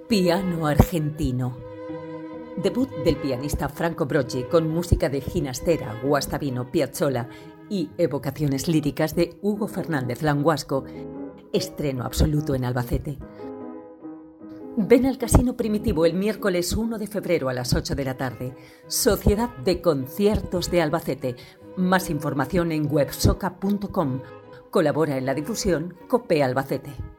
Piano argentino. Debut del pianista Franco Brocchi con música de Ginastera, Guastavino, Piazzolla y evocaciones líricas de Hugo Fernández Languasco. Estreno absoluto en Albacete. Ven al Casino Primitivo el miércoles 1 de febrero a las 8 de la tarde. Sociedad de Conciertos de Albacete. Más información en websoca.com. Colabora en la difusión COPE Albacete.